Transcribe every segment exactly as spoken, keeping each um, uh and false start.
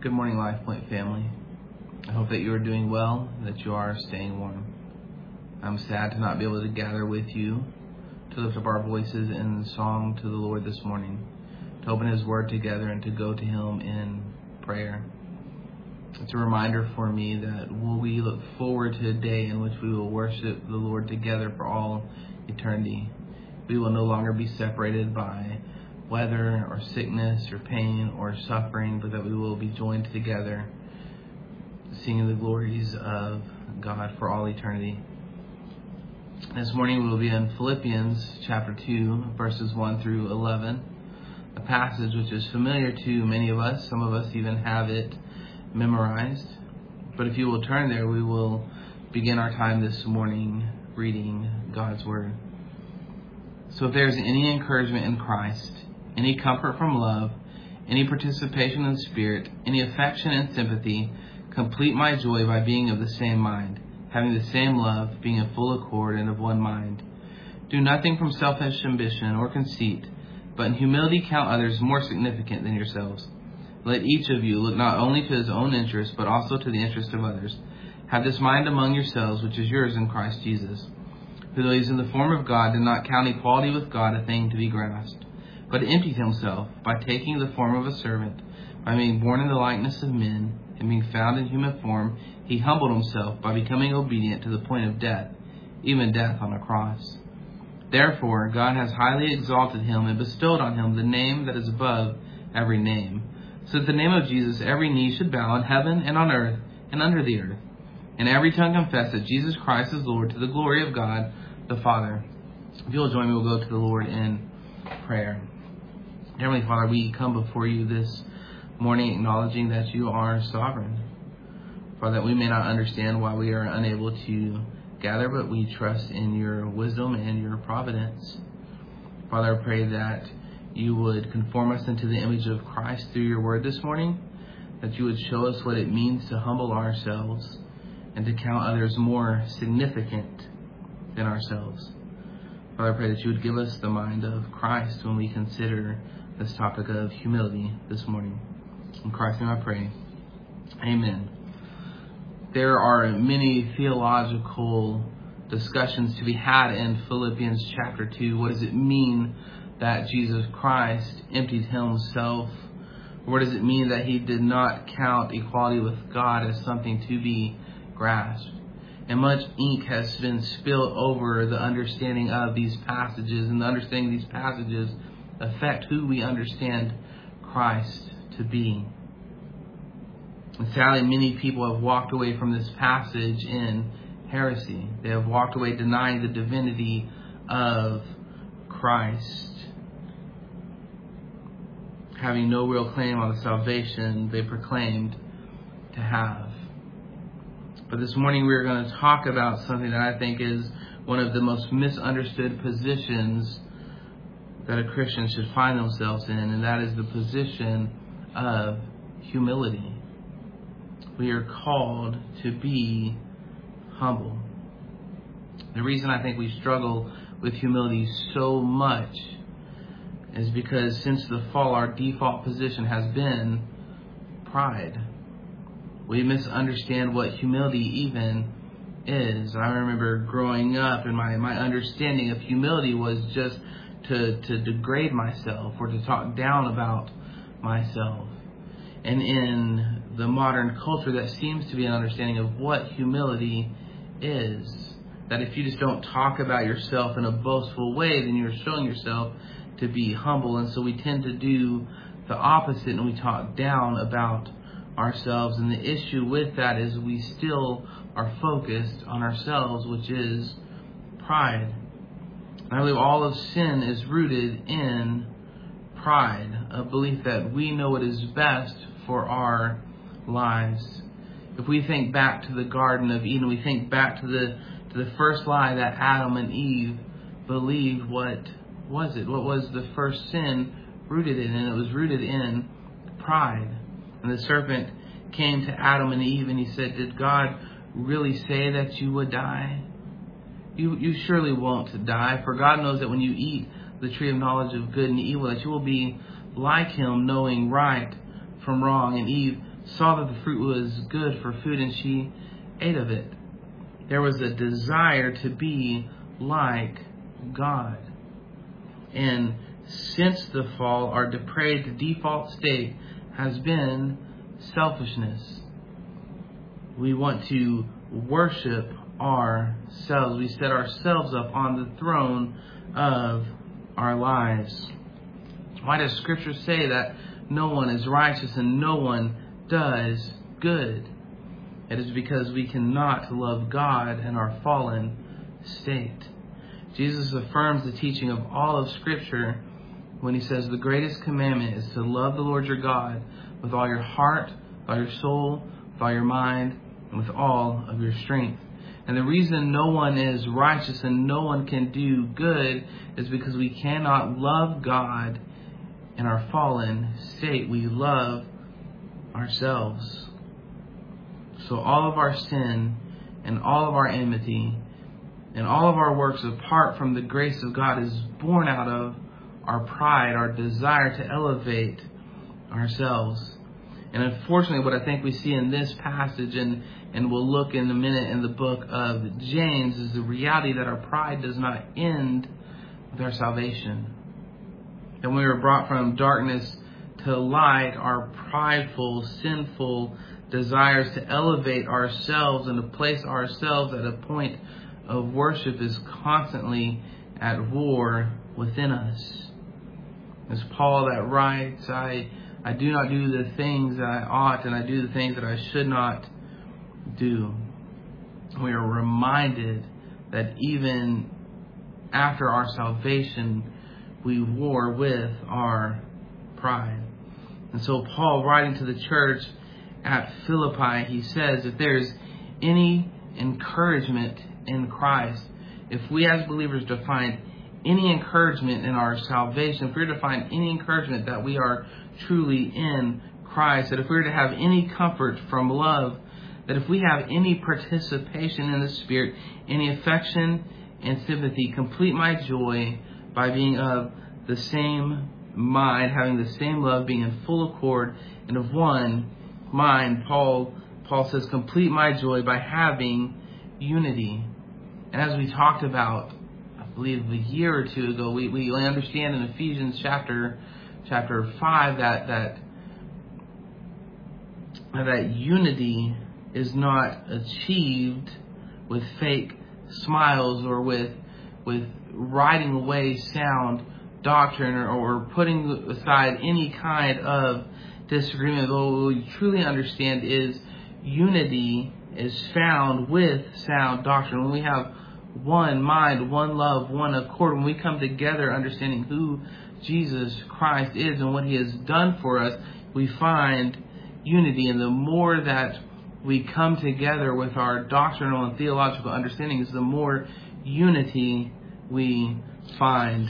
Good morning, Life Point family. I hope that you are doing well, that you are staying warm. I'm sad to not be able to gather with you to lift up our voices in song to the Lord this morning, to open His Word together and to go to Him in prayer. It's a reminder for me that will we look forward to a day in which we will worship the Lord together for all eternity. We will no longer be separated by weather or sickness or pain or suffering, but that we will be joined together singing the glories of God for all eternity. This morning we will be in Philippians chapter two, verses one through eleven, a passage which is familiar to many of us. Some of us even have it memorized. But if you will turn there, we will begin our time this morning reading God's Word. So if there is any encouragement in Christ, any comfort from love, any participation in the Spirit, any affection and sympathy, complete my joy by being of the same mind, having the same love, being in full accord and of one mind. Do nothing from selfish ambition or conceit, but in humility count others more significant than yourselves. Let each of you look not only to his own interest, but also to the interest of others. Have this mind among yourselves, which is yours in Christ Jesus, who though he is in the form of God, did not count equality with God a thing to be grasped, but emptied himself by taking the form of a servant, by being born in the likeness of men, and being found in human form, he humbled himself by becoming obedient to the point of death, even death on a cross. Therefore God has highly exalted him and bestowed on him the name that is above every name, so that the name of Jesus every knee should bow in heaven and on earth and under the earth, and every tongue confess that Jesus Christ is Lord, to the glory of God the Father. If you'll join me, we'll go to the Lord in prayer. Heavenly Father, we come before you this morning acknowledging that you are sovereign. Father, that we may not understand why we are unable to gather, but we trust in your wisdom and your providence. Father, I pray that you would conform us into the image of Christ through your word this morning, that you would show us what it means to humble ourselves and to count others more significant than ourselves. Father, I pray that you would give us the mind of Christ when we consider this topic of humility this morning. In Christ's name I pray. Amen. There are many theological discussions to be had in Philippians chapter two. What does it mean that Jesus Christ emptied himself? What does it mean that he did not count equality with God as something to be grasped? And much ink has been spilled over the understanding of these passages, and the understanding of these passages affect who we understand Christ to be. And sadly, many people have walked away from this passage in heresy. They have walked away denying the divinity of Christ, having no real claim on the salvation they proclaimed to have. But this morning we're going to talk about something that I think is one of the most misunderstood positions that a Christian should find themselves in, and that is the position of humility. We are called to be humble. The reason I think we struggle with humility so much is because since the fall, our default position has been pride. We misunderstand what humility even is. I remember growing up, and my, my understanding of humility was just to, to degrade myself or to talk down about myself. And in the modern culture, that seems to be an understanding of what humility is. That if you just don't talk about yourself in a boastful way, then you're showing yourself to be humble. And so we tend to do the opposite, and we talk down about ourselves. And the issue with that is we still are focused on ourselves, which is pride. And I believe all of sin is rooted in pride, a belief that we know what is best for our lives. If we think back to the Garden of Eden, we think back to the to the first lie that Adam and Eve believed. What was it? What was the first sin rooted in? And it was rooted in pride. And the serpent came to Adam and Eve and he said, "Did God really say that you would die? You you surely won't die, for God knows that when you eat the tree of knowledge of good and evil, that you will be like him, knowing right from wrong." And Eve saw that the fruit was good for food, and she ate of it. There was a desire to be like God. And since the fall, our depraved default state has been selfishness. We want to worship ourselves. We set ourselves up on the throne of our lives. Why does Scripture say that no one is righteous and no one does good? It is because we cannot love God in our fallen state. Jesus affirms the teaching of all of Scripture when he says the greatest commandment is to love the Lord your God with all your heart, with all your soul, with all your mind, and with all of your strength. And the reason no one is righteous and no one can do good is because we cannot love God in our fallen state. We love ourselves. So all of our sin and all of our enmity and all of our works apart from the grace of God is born out of our pride, our desire to elevate ourselves. And unfortunately, what I think we see in this passage, and, and we'll look in a minute in the book of James, is the reality that our pride does not end with our salvation. And we were brought from darkness to light, our prideful, sinful desires to elevate ourselves and to place ourselves at a point of worship is constantly at war within us. It's Paul that writes, I, I do not do the things that I ought, and I do the things that I should not do. We are reminded that even after our salvation, we war with our pride. And so Paul, writing to the church at Philippi, he says, if there's any encouragement in Christ, if we as believers to find any encouragement in our salvation, if we're to find any encouragement that we are truly in Christ, that if we're to have any comfort from love, that if we have any participation in the Spirit, any affection and sympathy, complete my joy by being of the same mind, having the same love, being in full accord and of one mind. Paul Paul says, complete my joy by having unity. And as we talked about, I believe a year or two ago, we, we understand in Ephesians chapter chapter five that that that unity is not achieved with fake smiles or with with writing away sound doctrine or, or putting aside any kind of disagreement. What we truly understand is unity is found with sound doctrine. When we have one mind, one love, one accord, when we come together understanding who Jesus Christ is and what he has done for us, we find unity. And the more that we come together with our doctrinal and theological understandings, the more unity we find.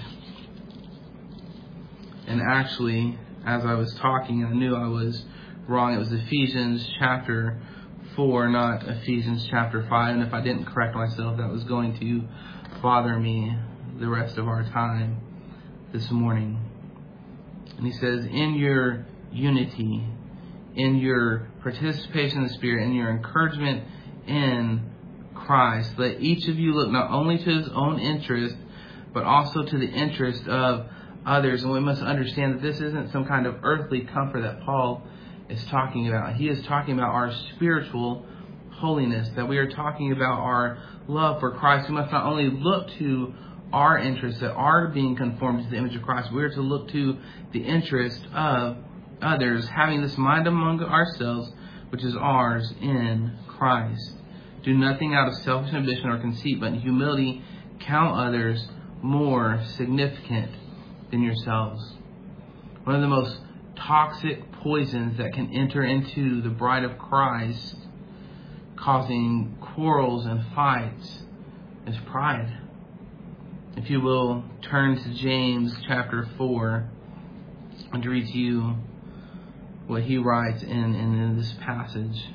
And actually, as I was talking, I knew I was wrong. It was Ephesians chapter four, not Ephesians chapter five. And if I didn't correct myself, that was going to bother me the rest of our time this morning. And he says, in your unity, in your participation in the Spirit, in your encouragement in Christ, let each of you look not only to his own interest, but also to the interest of others. And we must understand that this isn't some kind of earthly comfort that Paul is talking about. He is talking about our spiritual holiness, that we are talking about our love for Christ. We must not only look to our interests that are being conformed to the image of Christ, we are to look to the interest of others, having this mind among ourselves, which is ours in Christ. Do nothing out of selfish ambition or conceit, but in humility count others more significant than yourselves. One of the most toxic poisons that can enter into the bride of Christ, causing quarrels and fights, is pride. If you will, turn to James chapter four and to read to you what he writes in, in, in this passage.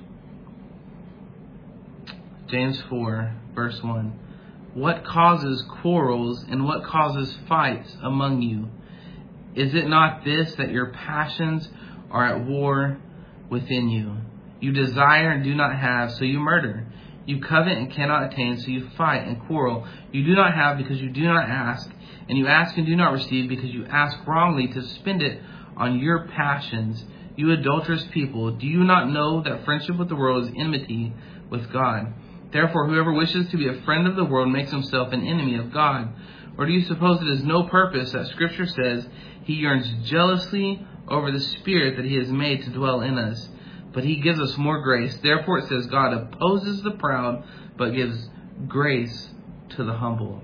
James four, verse one. What causes quarrels and what causes fights among you? Is it not this, that your passions are at war within you. You desire and do not have, so you murder. You covet and cannot attain, so you fight and quarrel. You do not have because you do not ask, and you ask and do not receive because you ask wrongly to spend it on your passions. You adulterous people, do you not know that friendship with the world is enmity with God? Therefore, whoever wishes to be a friend of the world makes himself an enemy of God. Or do you suppose it is no purpose that Scripture says he yearns jealously over the Spirit that he has made to dwell in us? But he gives us more grace. Therefore it says God opposes the proud, but gives grace to the humble.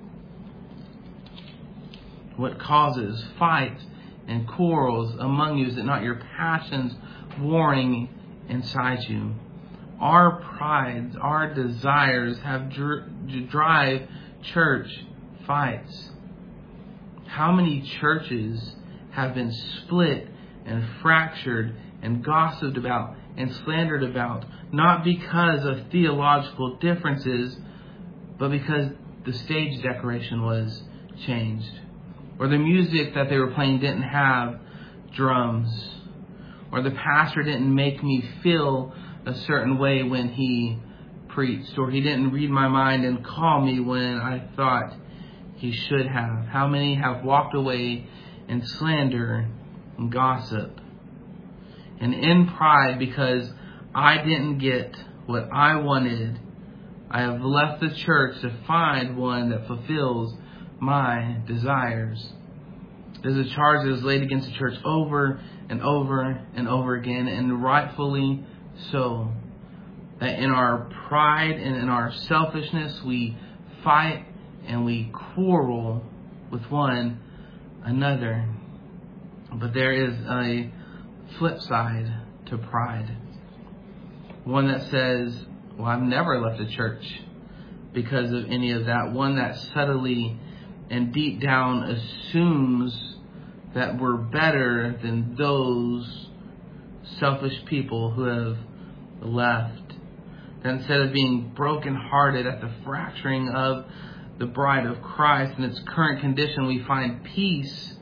What causes fights and quarrels among you? Is it not your passions warring inside you? Our prides, our desires have dr- drive church fights. How many churches have been split and fractured and gossiped about and slandered about, not because of theological differences, but because the stage decoration was changed, or the music that they were playing didn't have drums, or the pastor didn't make me feel a certain way when he preached, or he didn't read my mind and call me when I thought he should have. How many have walked away in slander and gossip? And in pride, because I didn't get what I wanted, I have left the church to find one that fulfills my desires. There's a charge that is laid against the church over and over and over again, and rightfully so, that in our pride and in our selfishness, we fight and we quarrel with one another. But there is a flip side to pride. One that says, well, I've never left a church because of any of that. One that subtly and deep down assumes that we're better than those selfish people who have left. That instead of being brokenhearted at the fracturing of the bride of Christ in its current condition, we find peace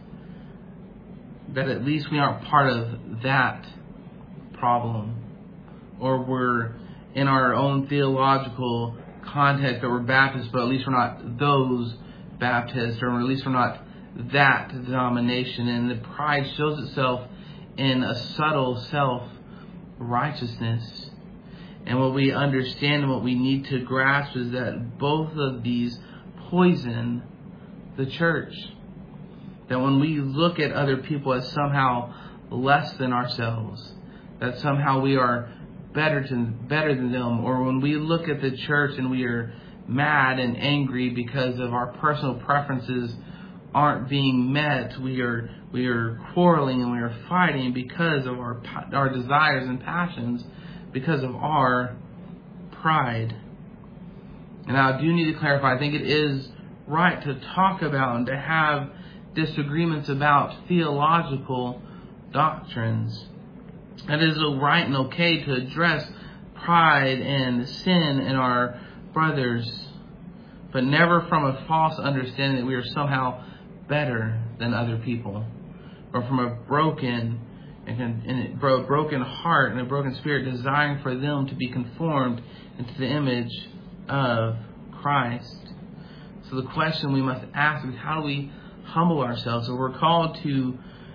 that at least we aren't part of that problem. Or we're in our own theological context that we're Baptists, but at least we're not those Baptists, or at least we're not that denomination. And the pride shows itself in a subtle self-righteousness. And what we understand and what we need to grasp is that both of these poison the church. That when we look at other people as somehow less than ourselves, that somehow we are better than, better than them, or when we look at the church and we are mad and angry because of our personal preferences aren't being met, we are we are quarreling and we are fighting because of our our desires and passions, because of our pride. And I do need to clarify, I think it is right to talk about and to have disagreements about theological doctrines. It is right and okay to address pride and sin in our brothers, but never from a false understanding that we are somehow better than other people, or from a broken and, and a broken heart and a broken spirit desiring for them to be conformed into the image of Christ. So the question we must ask is, how do we humble ourselves? So we're called to,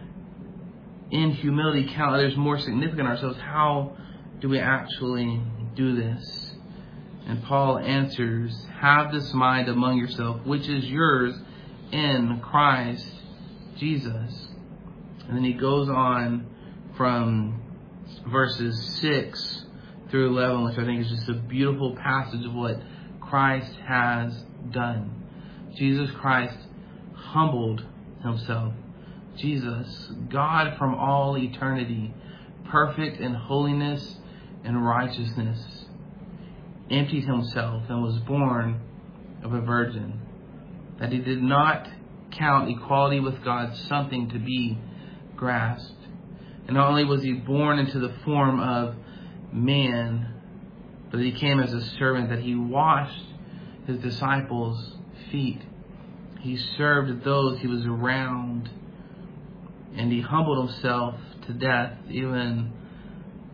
in humility, count others more significant than ourselves. How do we actually do this? And Paul answers, have this mind among yourself, which is yours in Christ Jesus. And then he goes on from verses six through eleven, which I think is just a beautiful passage of what Christ has done. Jesus Christ humbled himself. Jesus, God from all eternity, perfect in holiness and righteousness, emptied himself and was born of a virgin. That he did not count equality with God something to be grasped. And not only was he born into the form of man, but he came as a servant, that he washed his disciples' feet. He served those he was around. And he humbled himself to death, even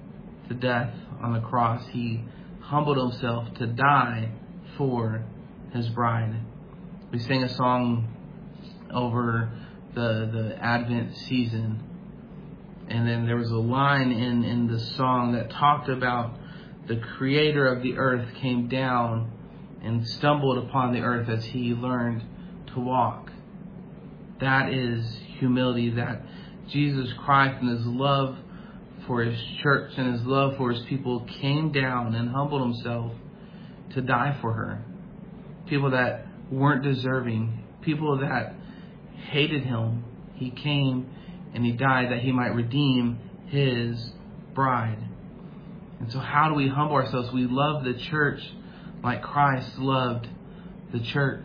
to death on the cross. He humbled himself to die for his bride. We sang a song over the the Advent season, and then there was a line in, in the song that talked about the creator of the earth came down and stumbled upon the earth as he learned to walk. That is humility, that Jesus Christ and his love for his church and his love for his people came down and humbled himself to die for her. People that weren't deserving, people that hated him, he came and he died that he might redeem his bride. And so how do we humble ourselves? We love the church like Christ loved the church.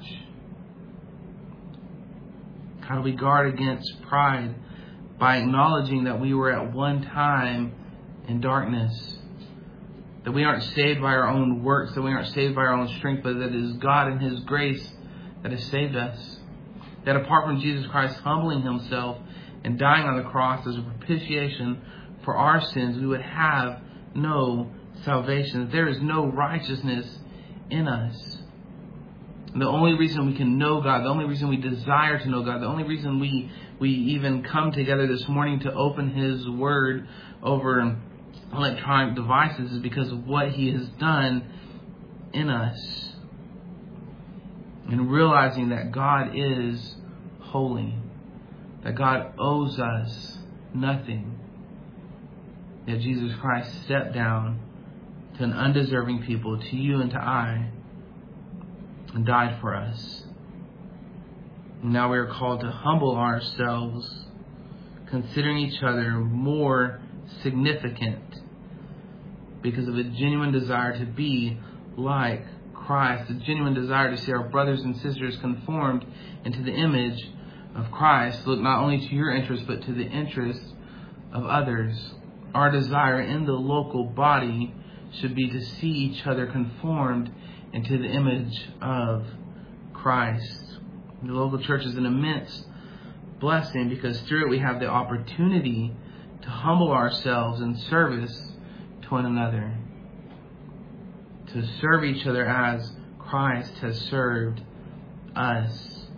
How do we guard against pride? By acknowledging that we were at one time in darkness, that we aren't saved by our own works, that we aren't saved by our own strength, but that it is God and his grace that has saved us. That apart from Jesus Christ humbling himself and dying on the cross as a propitiation for our sins, we would have no salvation. That there is no righteousness in us. And the only reason we can know God, the only reason we desire to know God, the only reason we, we even come together this morning to open his word over electronic devices is because of what he has done in us. And realizing that God is holy, that God owes us nothing, that Jesus Christ stepped down to an undeserving people, to you and to I, and died for us. And now we are called to humble ourselves, considering each other more significant because of a genuine desire to be like Christ, a genuine desire to see our brothers and sisters conformed into the image of Christ. Look not only to your interests, but to the interests of others. Our desire in the local body should be to see each other conformed into the image of Christ. The local church is an immense blessing because through it we have the opportunity to humble ourselves in service to one another, to serve each other as Christ has served us.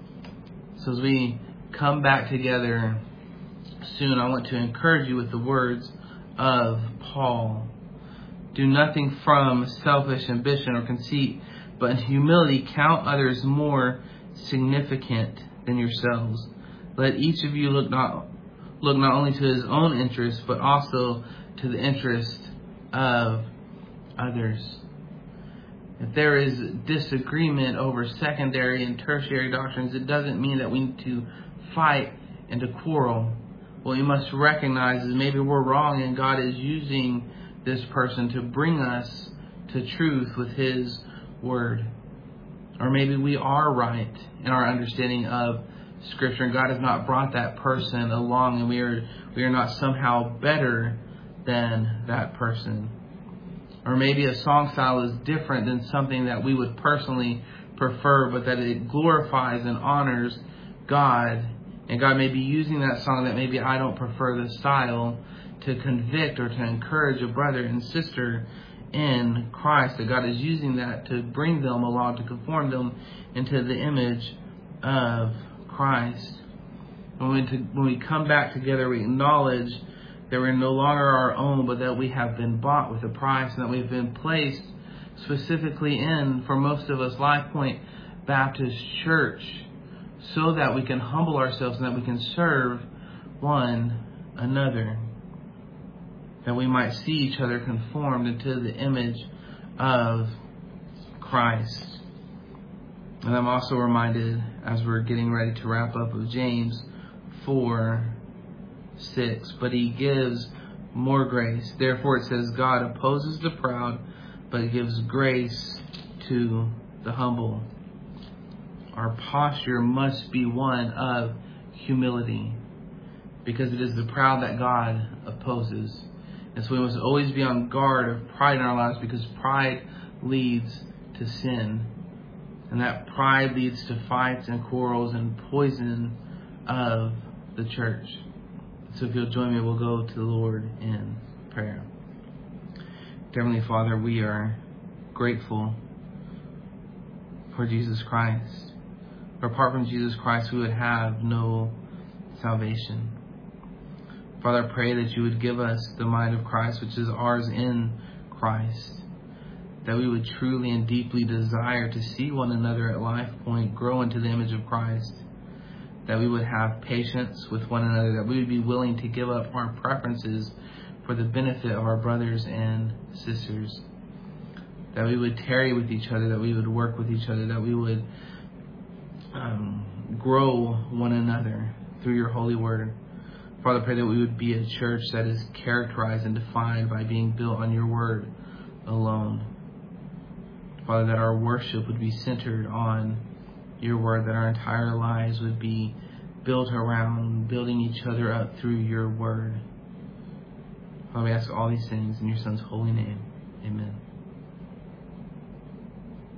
So as we come back together soon, I want to encourage you with the words of Paul. Do nothing from selfish ambition or conceit, but in humility count others more significant than yourselves. Let each of you look not look not only to his own interest, but also to the interest of others. If there is disagreement over secondary and tertiary doctrines, it doesn't mean that we need to fight and to quarrel. What we must recognize is maybe we're wrong and God is using this person to bring us to truth with his word. Or maybe we are right in our understanding of Scripture and God has not brought that person along and we are we are not somehow better than that person. Or maybe a song style is different than something that we would personally prefer, but that it glorifies and honors God. And God may be using that song that maybe I don't prefer the style to convict or to encourage a brother and sister in Christ. That God is using that to bring them along, to conform them into the image of Christ. When we, to, when we come back together, we acknowledge that we're no longer our own, but that we have been bought with a price and that we've been placed specifically in, for most of us, Life Point Baptist Church, so that we can humble ourselves and that we can serve one another, that we might see each other conformed into the image of Christ. And I'm also reminded, as we're getting ready to wrap up, of James four six. But he gives more grace. Therefore it says, God opposes the proud, but he gives grace to the humble. Our posture must be one of humility, because it is the proud that God opposes. And so we must always be on guard of pride in our lives, because pride leads to sin. And that pride leads to fights and quarrels and poison of the church. So if you'll join me, we'll go to the Lord in prayer. Heavenly Father, we are grateful for Jesus Christ. For apart from Jesus Christ, we would have no salvation. Father, I pray that you would give us the mind of Christ, which is ours in Christ, that we would truly and deeply desire to see one another at Life Point grow into the image of Christ, that we would have patience with one another, that we would be willing to give up our preferences for the benefit of our brothers and sisters, that we would tarry with each other, that we would work with each other, that we would um, grow one another through your holy word. Father, I pray that we would be a church that is characterized and defined by being built on your word alone. Father, that our worship would be centered on your word, that our entire lives would be built around building each other up through your word. Father, we ask all these things in your Son's holy name. Amen.